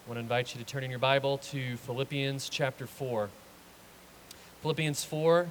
want to invite you to turn in your Bible to Philippians chapter 4. Philippians 4.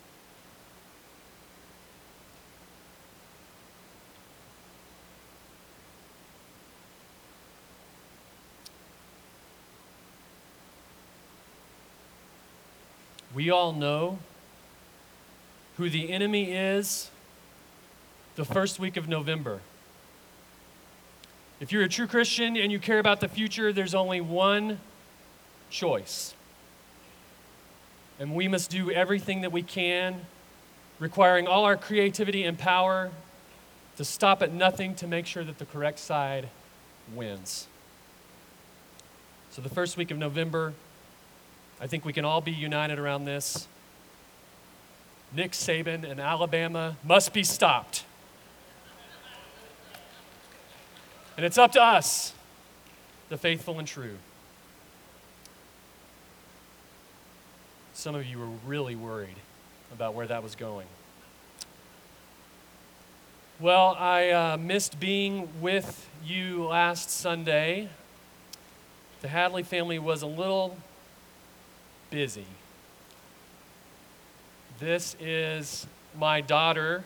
We all know who the enemy is the first week of November. If you're a true Christian and you care about the future, there's only one choice. And we must do everything that we can, requiring all our creativity and power to stop at nothing to make sure that the correct side wins. So the first week of November, I think we can all be united around this. Nick Saban and Alabama must be stopped. And it's up to us, the faithful and true. Some of you were really worried about where that was going. Well, I missed being with you last Sunday. The Hadley family was a little busy. This is my daughter.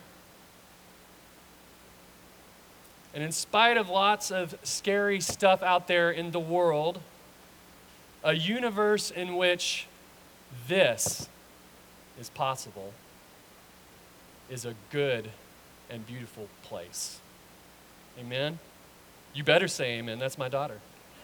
And in spite of lots of scary stuff out there in the world, a universe in which this is possible is a good and beautiful place. Amen? You better say amen. That's my daughter.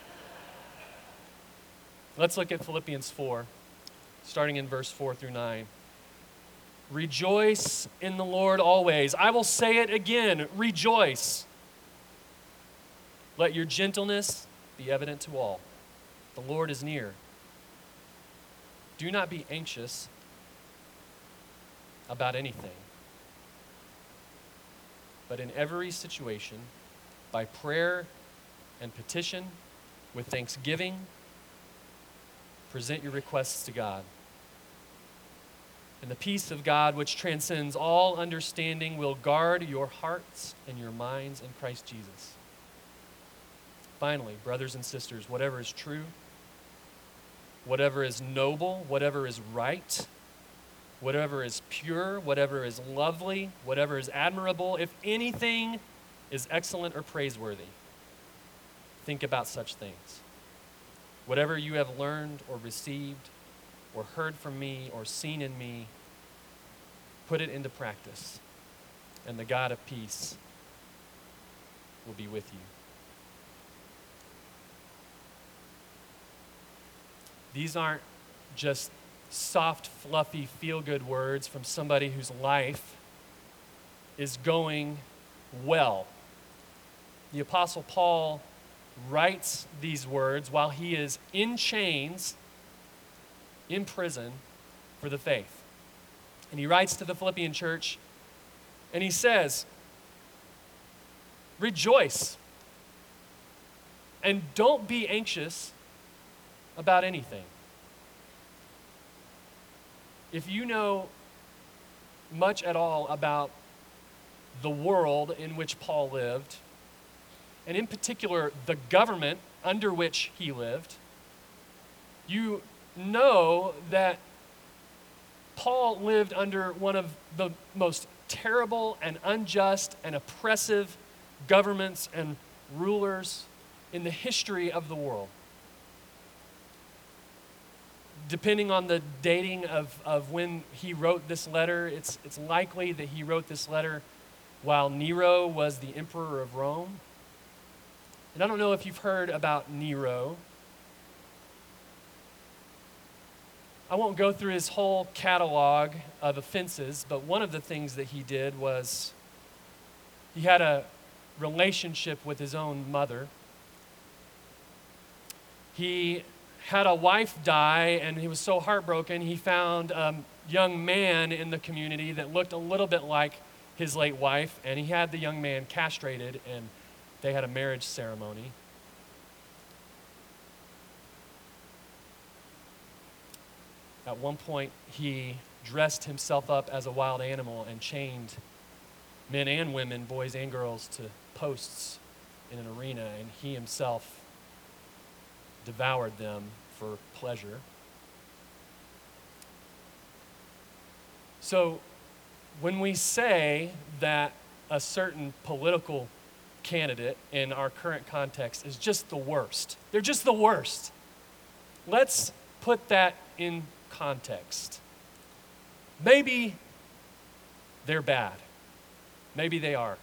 Let's look at Philippians 4, starting in verse 4 through 9. Rejoice in the Lord always. I will say it again, rejoice. Let your gentleness be evident to all. The Lord is near. Do not be anxious about anything, but in every situation, by prayer and petition, with thanksgiving, present your requests to God. And the peace of God, which transcends all understanding, will guard your hearts and your minds in Christ Jesus. Finally, brothers and sisters, whatever is true, whatever is noble, whatever is right, whatever is pure, whatever is lovely, whatever is admirable, if anything is excellent or praiseworthy, think about such things. Whatever you have learned or received or heard from me or seen in me, put it into practice, and the God of peace will be with you. These aren't just soft, fluffy, feel-good words from somebody whose life is going well. The Apostle Paul writes these words while he is in chains, in prison, for the faith. And he writes to the Philippian church, and he says, rejoice, and don't be anxious about anything. If you know much at all about the world in which Paul lived, and in particular the government under which he lived, you know that Paul lived under one of the most terrible and unjust and oppressive governments and rulers in the history of the world. Depending on the dating of when he wrote this letter, it's likely that he wrote this letter while Nero was the emperor of Rome. And I don't know if you've heard about Nero. I won't go through his whole catalog of offenses, but one of the things that he did was he had a relationship with his own mother. He had a wife die, and he was so heartbroken, he found a young man in the community that looked a little bit like his late wife, and he had the young man castrated, and they had a marriage ceremony. At one point, he dressed himself up as a wild animal and chained men and women, boys and girls, to posts in an arena, and he himself devoured them for pleasure. So when we say that a certain political candidate in our current context is just the worst, they're just the worst, let's put that in context. Maybe they're bad. Maybe they are.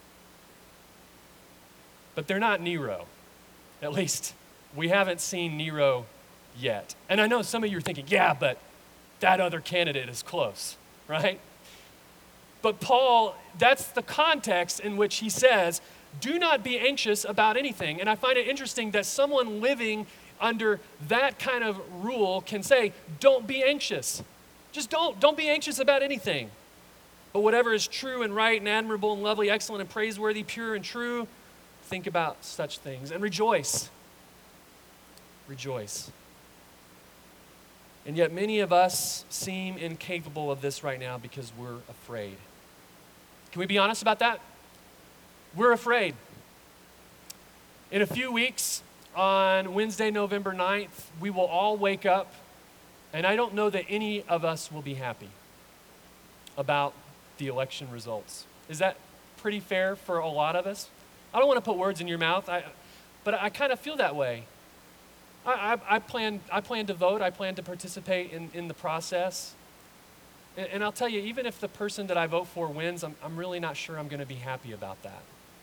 But they're not Nero. At least we haven't seen Nero yet. And I know some of you are thinking, yeah, but that other candidate is close, right? But Paul, that's the context in which he says, do not be anxious about anything. And I find it interesting that someone living under that kind of rule can say, don't be anxious. Just don't be anxious about anything. But whatever is true and right and admirable and lovely, excellent and praiseworthy, pure and true, think about such things and rejoice. Rejoice. And yet many of us seem incapable of this right now because we're afraid. Can we be honest about that? We're afraid. In a few weeks, on Wednesday, November 9th, we will all wake up, and I don't know that any of us will be happy about the election results. Is that pretty fair for a lot of us? I don't want to put words in your mouth, but I kind of feel that way. I plan to vote. I plan to participate in the process. And I'll tell you, even if the person that I vote for wins, I'm really not sure I'm going to be happy about that.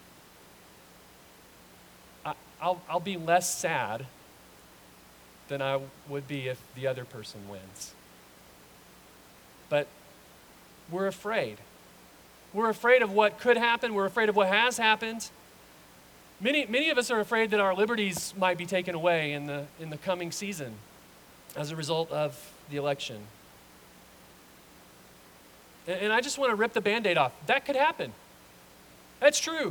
I'll be less sad than I would be if the other person wins. But we're afraid. We're afraid of what could happen. We're afraid of what has happened. Many of us are afraid that our liberties might be taken away in the coming season as a result of the election. And I just want to rip the Band-Aid off. That could happen. That's true.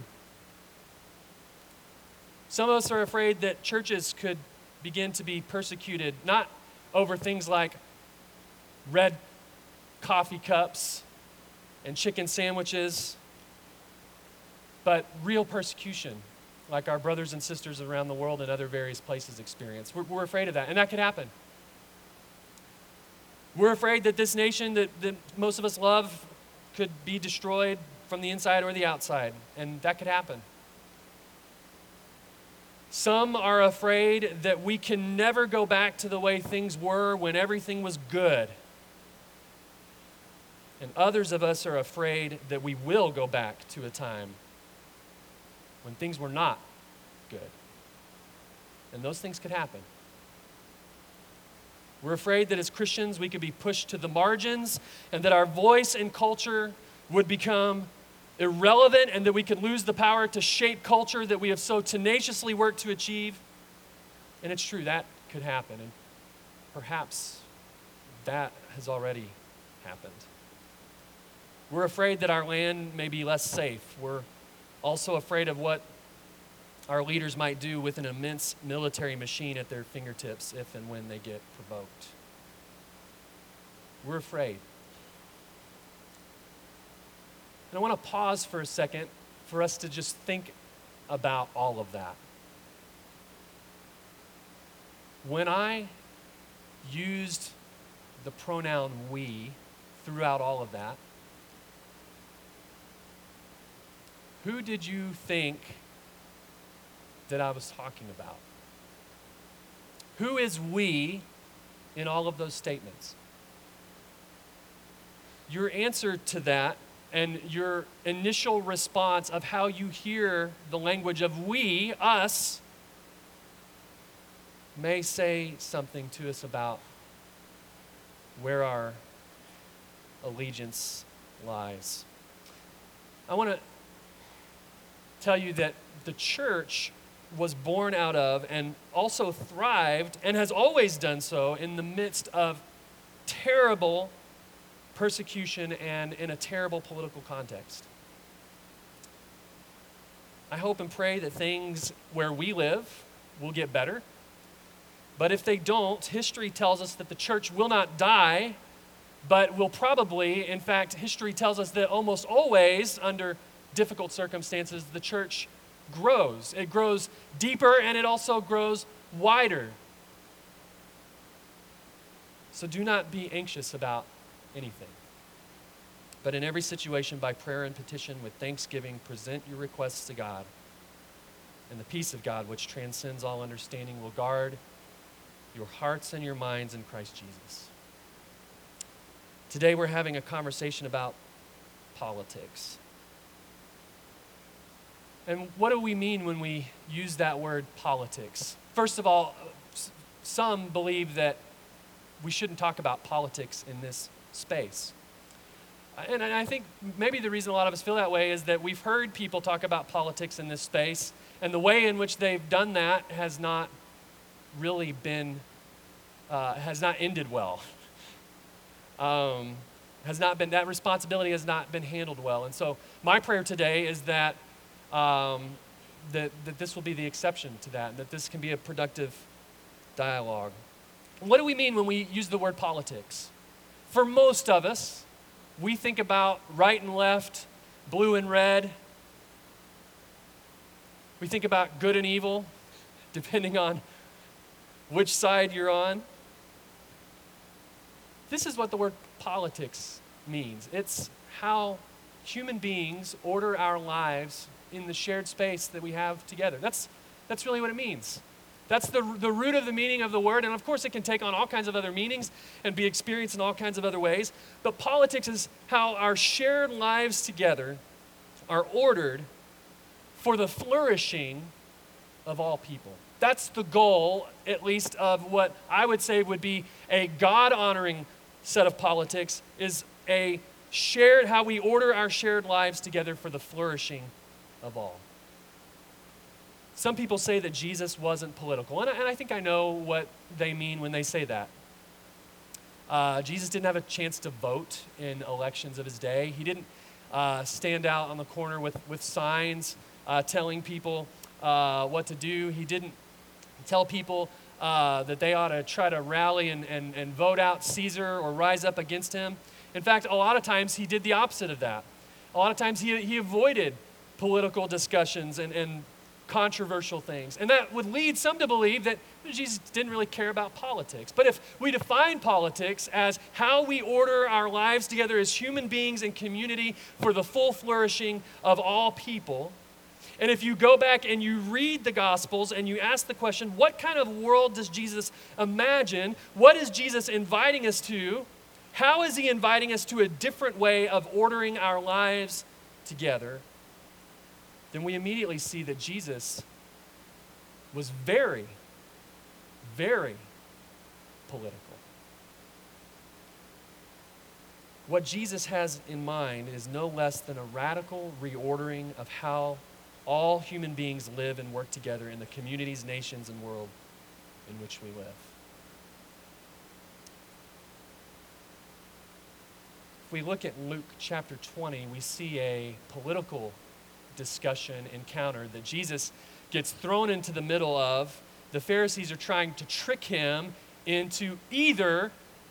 Some of us are afraid that churches could begin to be persecuted, not over things like red coffee cups and chicken sandwiches, but real persecution, like our brothers and sisters around the world and other various places experience. We're afraid of that, and that could happen. We're afraid that this nation that most of us love could be destroyed from the inside or the outside, and that could happen. Some are afraid that we can never go back to the way things were when everything was good. And others of us are afraid that we will go back to a time when things were not good. And those things could happen. We're afraid that as Christians we could be pushed to the margins and that our voice in culture would become irrelevant and that we could lose the power to shape culture that we have so tenaciously worked to achieve. And it's true, that could happen. And perhaps that has already happened. We're afraid that our land may be less safe. We're also afraid of what our leaders might do with an immense military machine at their fingertips if and when they get provoked. We're afraid. And I want to pause for a second for us to just think about all of that. When I used the pronoun we throughout all of that, who did you think that I was talking about? Who is we in all of those statements? Your answer to that and your initial response of how you hear the language of we, us, may say something to us about where our allegiance lies. I want to tell you that the church was born out of and also thrived and has always done so in the midst of terrible persecution and in a terrible political context. I hope and pray that things where we live will get better. But if they don't, history tells us that the church will not die, but will probably, in fact, history tells us that almost always, under difficult circumstances, the church grows. It grows deeper and it also grows wider. So do not be anxious about anything. But in every situation, by prayer and petition with thanksgiving, present your requests to God. And the peace of God, which transcends all understanding, will guard your hearts and your minds in Christ Jesus. Today we're having a conversation about politics. And what do we mean when we use that word politics? First of all, some believe that we shouldn't talk about politics in this space. And I think maybe the reason a lot of us feel that way is that we've heard people talk about politics in this space, and the way in which they've done that has not really been, has not ended well. That responsibility has not been handled well. And so my prayer today is that that this will be the exception to that, and that this can be a productive dialogue. What do we mean when we use the word politics? For most of us, we think about right and left, blue and red. We think about good and evil, depending on which side you're on. This is what the word politics means. It's how human beings order our lives in the shared space that we have together. That's really what it means. That's the root of the meaning of the word, and of course it can take on all kinds of other meanings and be experienced in all kinds of other ways. But politics is how our shared lives together are ordered for the flourishing of all people. That's the goal, at least, of what I would say would be a God-honoring set of politics, is a shared, how we order our shared lives together for the flourishing of all. Some people say that Jesus wasn't political, and I think I know what they mean when they say that. Jesus didn't have a chance to vote in elections of his day. He didn't stand out on the corner with signs telling people what to do. He didn't tell people that they ought to try to rally and vote out Caesar or rise up against him. In fact, a lot of times he did the opposite of that. A lot of times he avoided political discussions and controversial things. And that would lead some to believe that Jesus didn't really care about politics. But if we define politics as how we order our lives together as human beings in community for the full flourishing of all people, and if you go back and you read the Gospels and you ask the question, what kind of world does Jesus imagine? What is Jesus inviting us to? How is he inviting us to a different way of ordering our lives together? Then we immediately see that Jesus was very, very political. What Jesus has in mind is no less than a radical reordering of how all human beings live and work together in the communities, nations, and world in which we live. If we look at Luke chapter 20, we see a political discussion encounter that Jesus gets thrown into the middle of. The Pharisees are trying to trick him into either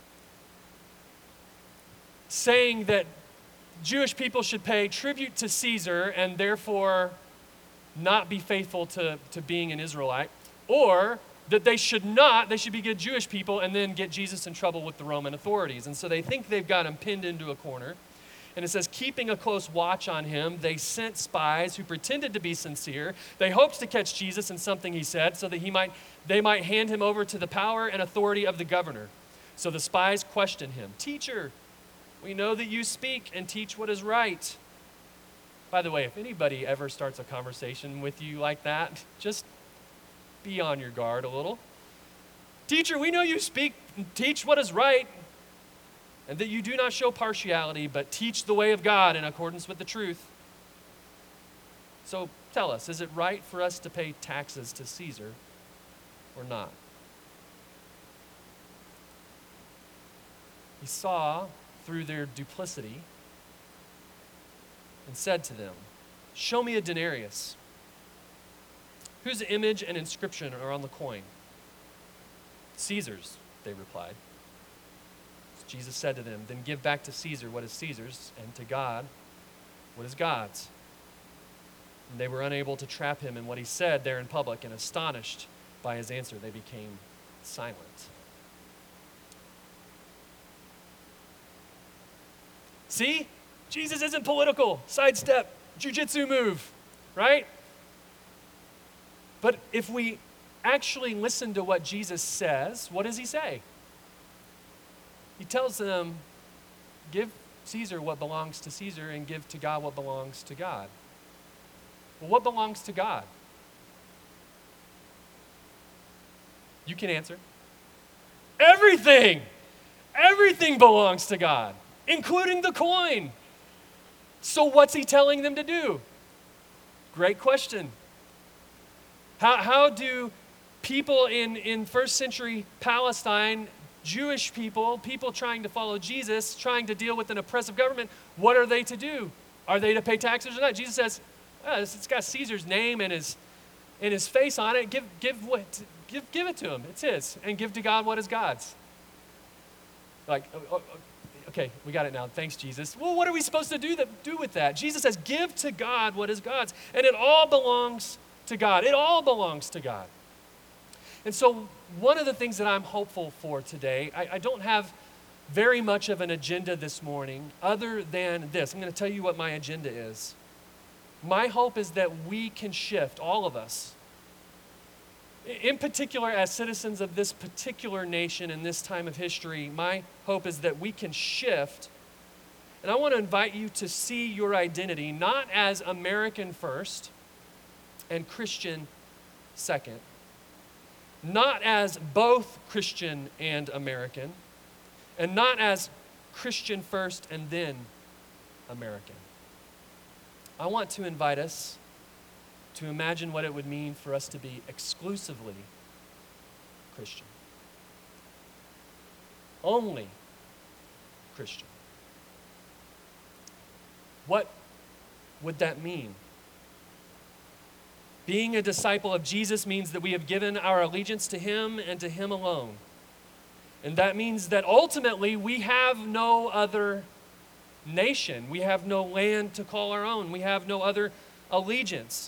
saying that Jewish people should pay tribute to Caesar and therefore not be faithful to being an Israelite, or that they should be good Jewish people and then get Jesus in trouble with the Roman authorities. And so they think they've got him pinned into a corner. And it says, keeping a close watch on him, they sent spies who pretended to be sincere. They hoped to catch Jesus in something he said so that they might hand him over to the power and authority of the governor. So the spies questioned him. Teacher, we know that you speak and teach what is right. By the way, if anybody ever starts a conversation with you like that, just be on your guard a little. Teacher, we know you speak and teach what is right, and that you do not show partiality, but teach the way of God in accordance with the truth. So tell us, is it right for us to pay taxes to Caesar or not? He saw through their duplicity and said to them, show me a denarius. Whose image and inscription are on the coin? Caesar's, they replied. Jesus said to them, then give back to Caesar what is Caesar's, and to God what is God's. And they were unable to trap him in what he said there in public, and astonished, by his answer, they became silent. See? Jesus isn't political. Sidestep, jujitsu move, right? But if we actually listen to what Jesus says, what does he say? He tells them, give Caesar what belongs to Caesar and give to God what belongs to God. Well, what belongs to God? You can answer. Everything! Everything belongs to God, including the coin. So what's he telling them to do? Great question. How do people in first century Palestine, Jewish people trying to follow Jesus, trying to deal with an oppressive government, what are they to do? Are they to pay taxes or not? Jesus says, it's got Caesar's name and his face on it. Give it to him. It's his. And give to God what is God's. Like, okay, we got it now. Thanks, Jesus. Well, what are we supposed to do with that? Jesus says, give to God what is God's. And it all belongs to God. It all belongs to God. And so one of the things that I'm hopeful for today, I don't have very much of an agenda this morning other than this. I'm going to tell you what my agenda is. My hope is that we can shift, all of us, in particular as citizens of this particular nation in this time of history. My hope is that we can shift. And I want to invite you to see your identity not as American first and Christian second, not as both Christian and American, and not as Christian first and then American. I want to invite us to imagine what it would mean for us to be exclusively Christian. Only Christian. What would that mean? Being a disciple of Jesus means that we have given our allegiance to him and to him alone. And that means that ultimately we have no other nation. We have no land to call our own. We have no other allegiance.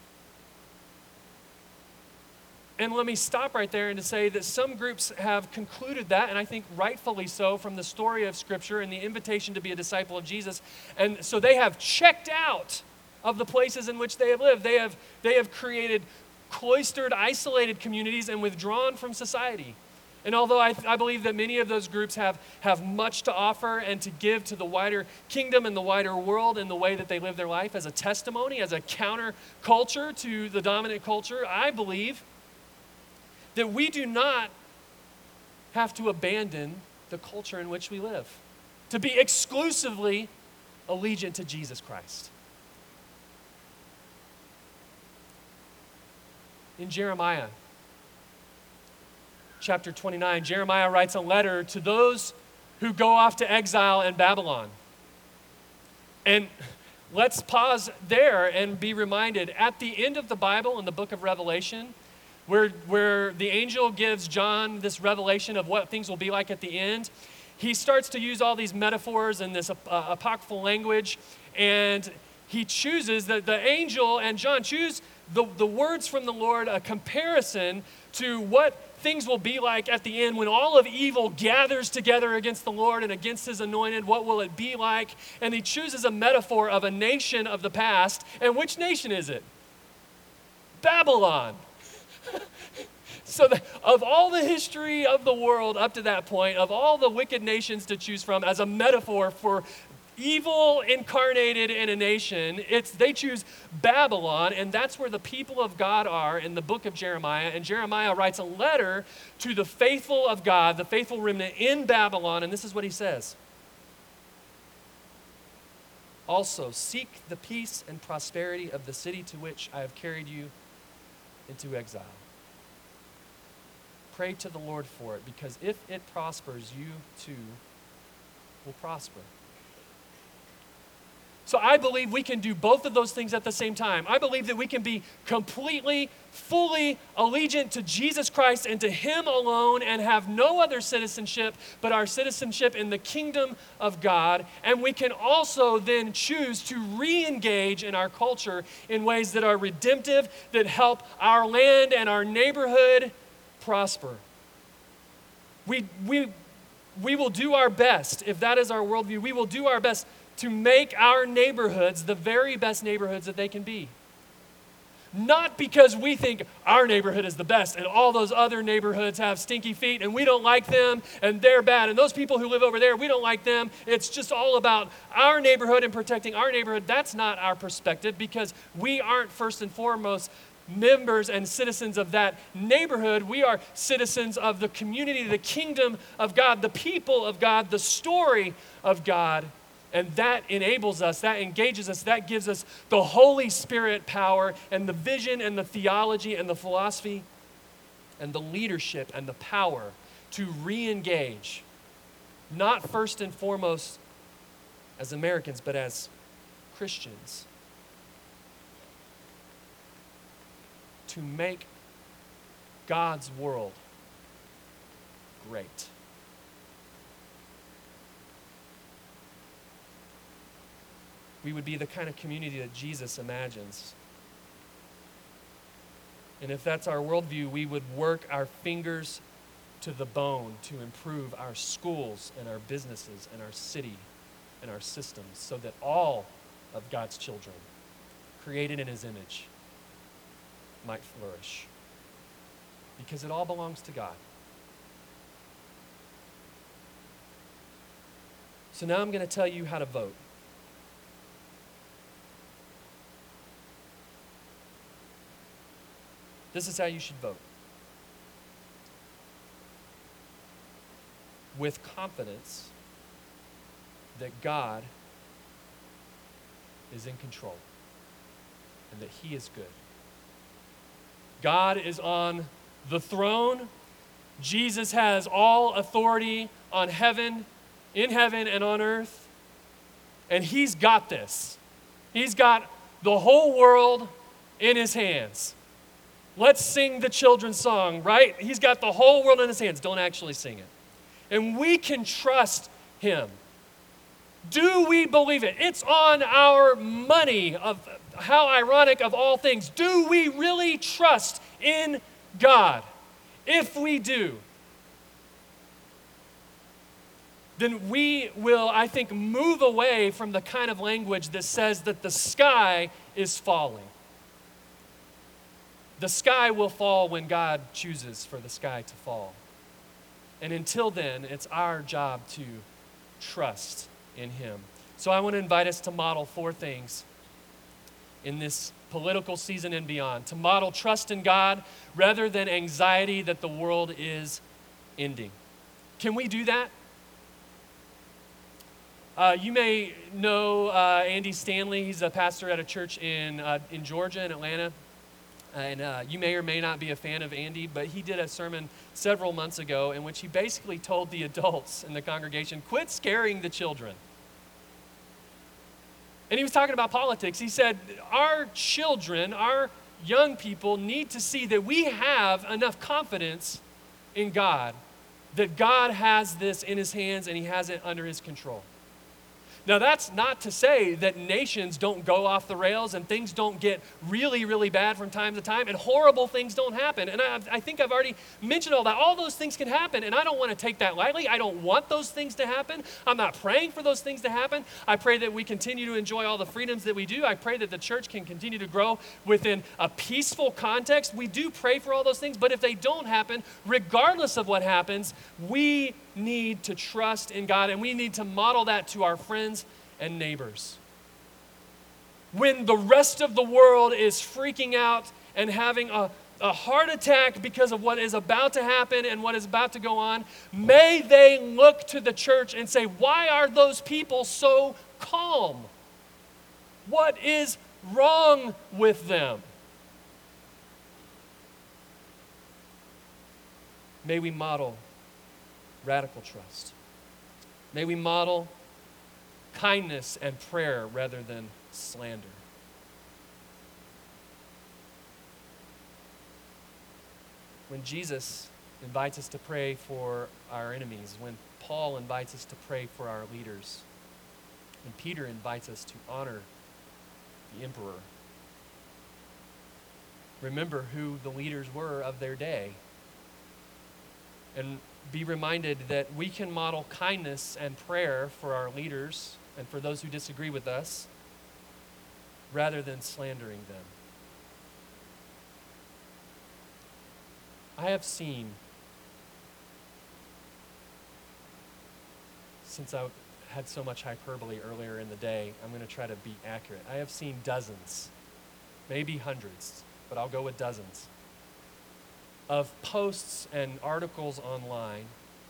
And let me stop right there and to say that some groups have concluded that, and I think rightfully so, from the story of Scripture and the invitation to be a disciple of Jesus. And so they have checked out of the places in which they have lived. They have created cloistered, isolated communities and withdrawn from society. And although I believe that many of those groups have much to offer and to give to the wider kingdom and the wider world in the way that they live their life as a testimony, as a counter culture to the dominant culture, I believe that we do not have to abandon the culture in which we live, to be exclusively allegiant to Jesus Christ. In Jeremiah chapter 29, Jeremiah writes a letter to those who go off to exile in Babylon. And let's pause there and be reminded, at the end of the Bible, in the book of Revelation, where the angel gives John this revelation of what things will be like at the end, he starts to use all these metaphors and this apocryphal language, and he chooses, the angel and John choose the words from the Lord, a comparison to what things will be like at the end when all of evil gathers together against the Lord and against his anointed. What will it be like? And he chooses a metaphor of a nation of the past. And which nation is it? Babylon. So of all the history of the world up to that point, of all the wicked nations to choose from as a metaphor for evil incarnated in a nation, they choose Babylon, and that's where the people of God are in the book of Jeremiah. And Jeremiah writes a letter to the faithful of God, the faithful remnant in Babylon, and this is what he says. Also, seek the peace and prosperity of the city to which I have carried you into exile. Pray to the Lord for it, because if it prospers, you too will prosper. So I believe we can do both of those things at the same time. I believe that we can be completely, fully allegiant to Jesus Christ and to Him alone and have no other citizenship but our citizenship in the kingdom of God. And we can also then choose to re-engage in our culture in ways that are redemptive, that help our land and our neighborhood prosper. We will do our best, if that is our worldview, we will do our best to make our neighborhoods the very best neighborhoods that they can be. Not because we think our neighborhood is the best and all those other neighborhoods have stinky feet and we don't like them and they're bad. And those people who live over there, we don't like them. It's just all about our neighborhood and protecting our neighborhood. That's not our perspective, because we aren't first and foremost members and citizens of that neighborhood. We are citizens of the community, the kingdom of God, the people of God, the story of God. And that enables us, that engages us, that gives us the Holy Spirit power and the vision and the theology and the philosophy and the leadership and the power to re-engage, not first and foremost as Americans, but as Christians, to make God's world great. We would be the kind of community that Jesus imagines. And if that's our worldview, we would work our fingers to the bone to improve our schools and our businesses and our city and our systems so that all of God's children, created in His image, might flourish. Because it all belongs to God. So now I'm going to tell you how to vote. This is how you should vote. With confidence that God is in control and that He is good. God is on the throne. Jesus has all authority on heaven, in heaven and on earth. And He's got this. He's got the whole world in His hands. Let's sing the children's song, right? He's got the whole world in His hands. Don't actually sing it. And we can trust Him. Do we believe it? It's on our money. Of how ironic of all things. Do we really trust in God? If we do, then we will, I think, move away from the kind of language that says that the sky is falling. The sky will fall when God chooses for the sky to fall. And until then, it's our job to trust in Him. So I want to invite us to model 4 things in this political season and beyond. To model trust in God rather than anxiety that the world is ending. Can we do that? You may know Andy Stanley. He's a pastor at a church in Georgia, in Atlanta. And you may or may not be a fan of Andy, but he did a sermon several months ago in which he basically told the adults in the congregation, quit scaring the children. And he was talking about politics. He said, our children, our young people need to see that we have enough confidence in God, that God has this in His hands and He has it under His control. Now, that's not to say that nations don't go off the rails and things don't get really, really bad from time to time and horrible things don't happen. And I think I've already mentioned all that. All those things can happen, and I don't want to take that lightly. I don't want those things to happen. I'm not praying for those things to happen. I pray that we continue to enjoy all the freedoms that we do. I pray that the church can continue to grow within a peaceful context. We do pray for all those things, but if they don't happen, regardless of what happens, we need to trust in God, and we need to model that to our friends and neighbors. When the rest of the world is freaking out and having a heart attack because of what is about to happen and what is about to go on, may they look to the church and say, why are those people so calm? What is wrong with them? May we model radical trust. May we model kindness and prayer rather than slander. When Jesus invites us to pray for our enemies, when Paul invites us to pray for our leaders, when Peter invites us to honor the emperor, remember who the leaders were of their day. And be reminded that we can model kindness and prayer for our leaders and for those who disagree with us rather than slandering them. I have seen, since I had so much hyperbole earlier in the day, I'm going to try to be accurate. I have seen dozens, maybe hundreds, but I'll go with dozens, of posts and articles online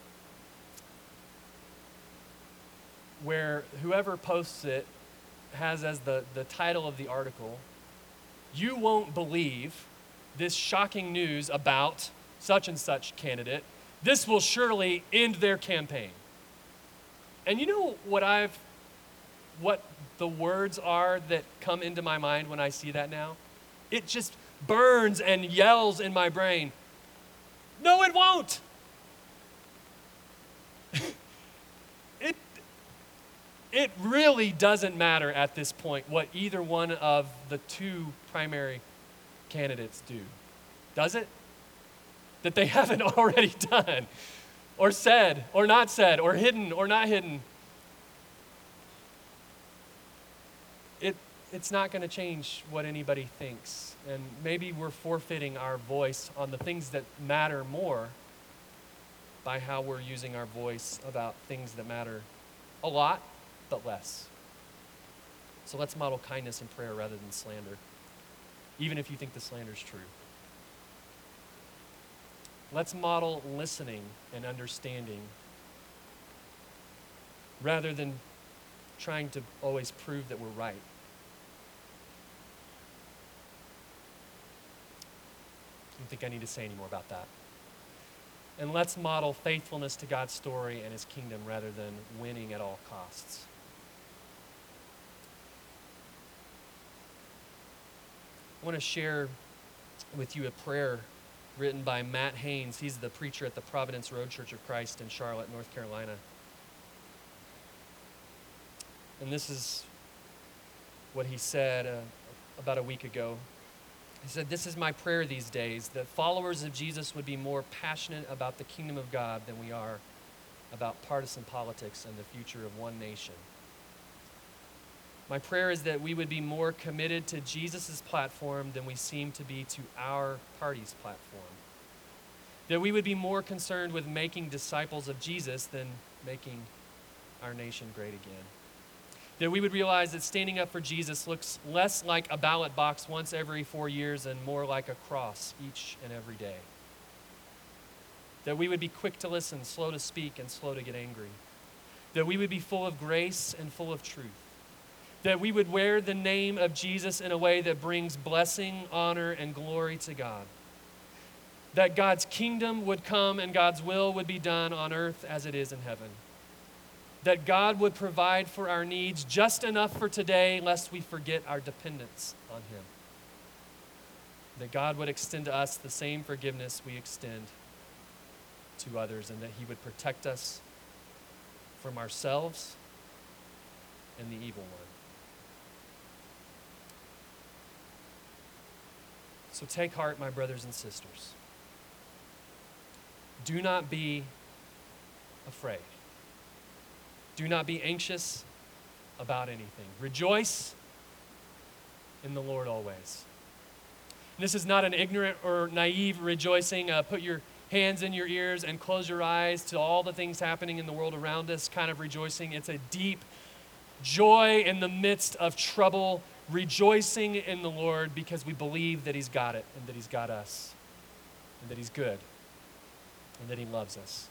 where whoever posts it has as the title of the article, "You won't believe this shocking news about such and such candidate. This will surely end their campaign." And you know what the words are that come into my mind when I see that now? It just burns and yells in my brain. No, it won't. It really doesn't matter at this point what either one of the two primary candidates do. Does it? That they haven't already done, or said, or not said, or hidden, or not hidden. It's not going to change what anybody thinks. And maybe we're forfeiting our voice on the things that matter more by how we're using our voice about things that matter a lot, but less. So let's model kindness and prayer rather than slander, even if you think the slander is true. Let's model listening and understanding rather than trying to always prove that we're right. I don't think I need to say any more about that. And let's model faithfulness to God's story and his kingdom rather than winning at all costs. I want to share with you a prayer written by Matt Haynes. He's the preacher at the Providence Road Church of Christ in Charlotte, North Carolina. And this is what he said about a week ago. He said, "This is my prayer these days, that followers of Jesus would be more passionate about the kingdom of God than we are about partisan politics and the future of one nation. My prayer is that we would be more committed to Jesus' platform than we seem to be to our party's platform. That we would be more concerned with making disciples of Jesus than making our nation great again. That we would realize that standing up for Jesus looks less like a ballot box once every 4 years and more like a cross each and every day. That we would be quick to listen, slow to speak, and slow to get angry. That we would be full of grace and full of truth. That we would wear the name of Jesus in a way that brings blessing, honor, and glory to God. That God's kingdom would come and God's will would be done on earth as it is in heaven. That God would provide for our needs just enough for today, lest we forget our dependence on him. That God would extend to us the same forgiveness we extend to others, and that he would protect us from ourselves and the evil one." So take heart, my brothers and sisters. Do not be afraid. Do not be anxious about anything. Rejoice in the Lord always. And this is not an ignorant or naive rejoicing. Put your hands in your ears and close your eyes to all the things happening in the world around us kind of rejoicing. It's a deep joy in the midst of trouble, rejoicing in the Lord because we believe that he's got it and that he's got us and that he's good and that he loves us.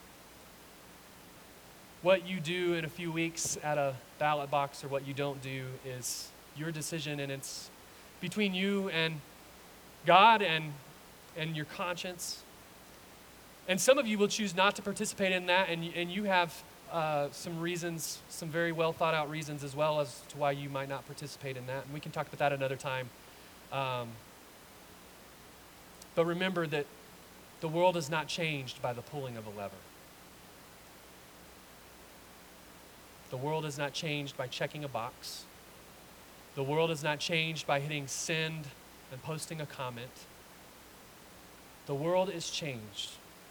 What you do in a few weeks at a ballot box or what you don't do is your decision, and it's between you and God and your conscience. And some of you will choose not to participate in that, and you have some reasons, some very well thought out reasons as well as to why you might not participate in that. And we can talk about that another time. But remember that the world is not changed by the pulling of a lever. The world is not changed by checking a box. The world is not changed by hitting send and posting a comment. The world is changed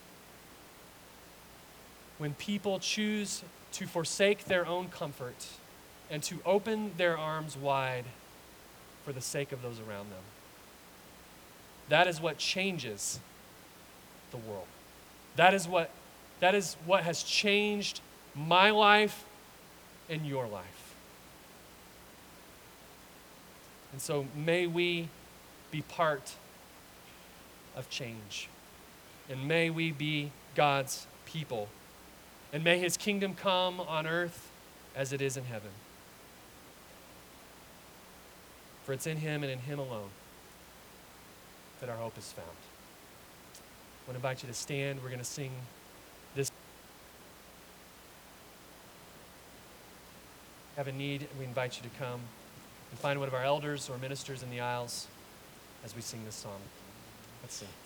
when people choose to forsake their own comfort and to open their arms wide for the sake of those around them. That is what changes the world. That is what has changed my life and your life. And so may we be part of change. And may we be God's people. And may his kingdom come on earth as it is in heaven. For it's in him and in him alone that our hope is found. I want to invite you to stand. We're going to sing this. If you have a need, we invite you to come and find one of our elders or ministers in the aisles as we sing this song. Let's sing.